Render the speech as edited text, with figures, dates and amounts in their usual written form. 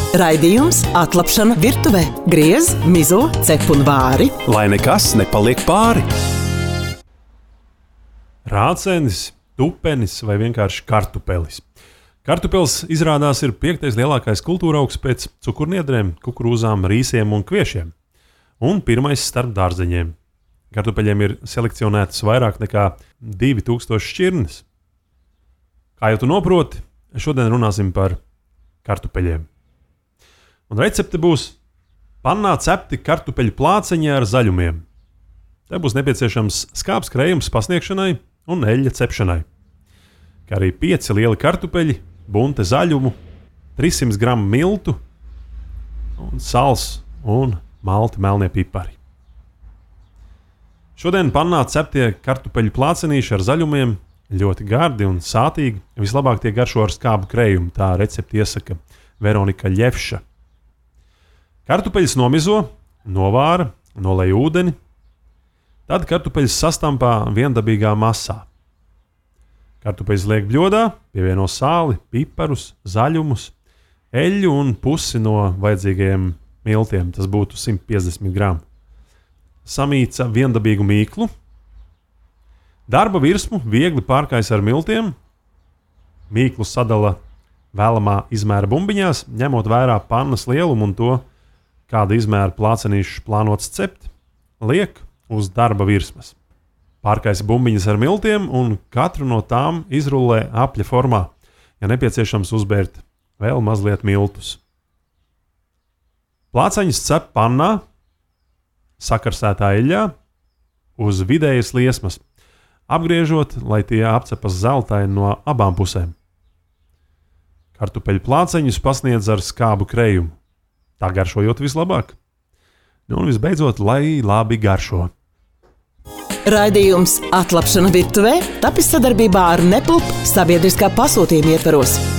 Raidījums Atlapšana virtuvē. Griez, mizo, cep un vāri. Lai nekas nepaliek pāri. Rācenis, tupenis vai vienkārši kartupelis. Kartupelis izrādās ir 5. lielākais kultūra augs pēc cukurniedrēm, kukurūzām, rīsiem un kviešiem. Un 1. starp dārzeņiem. Kartupeļiem ir selekcionētas vairāk nekā 2000 šķirnes. Kā jau tu noproti, šodien runāsim par kartupeļiem. Un recepte būs pannā cepti kartupeļu plāceņi ar zaļumiem. Te būs nepieciešams skābs krējums pasniegšanai un eļļa cepšanai. Kā arī 5 lieli kartupeļi, bunte zaļumu, 300 gramu miltu un sals un malti melnie pipari. Šodien pannā ceptie kartupeļu plācenīši ar zaļumiem ļoti gardi un sātīgi. Vislabāk tie garšo ar skābu krējumu, tā recepti iesaka Veronika Ļevša. Kartupeļus nomizo, novāra, nolej ūdeni, tad kartupeļus sastampā viendabīgā masā. Kartupeļus liek bļodā, pievieno sāli, piparus, zaļumus, eļļu un pusi no vajadzīgajiem miltiem, tas būtu 150 gramu. Samīca viendabīgu mīklu, darba virsmu viegli pārkais ar miltiem, mīklu sadala vēlamā izmēra bumbiņās, ņemot vērā pannas lielumu un to, kāda izmēra plācenīšus plānots cept, liek uz darba virsmas. Pārkaisa bumbiņas ar miltiem un katru no tām izrullē apļa formā, ja nepieciešams uzbērt vēl mazliet miltus. Plāceņus cep pannā, sakarsētā eļļā, uz vidējas liesmas, apgriežot, lai tie apcepas zeltaini no abām pusēm. Kartupeļu plāceņus pasniedz ar skābu krējumu. Tā garšojot vislabāk. Un visbeidzot, lai labi garšo. Raidījums Atlapšana virtuvē tapis sadarbībā ar Nepulp sabiedriskā pasūtījuma ietvaros.